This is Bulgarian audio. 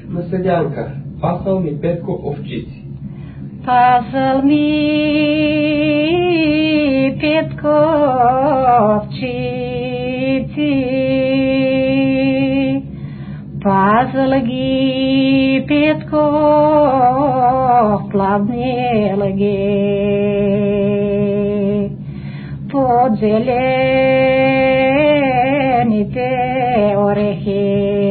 на седянка. Пасал ми Петко овчици. Пасал ми Петко овчици, пасал ги Петко в пладнел ги, под зелените орехи.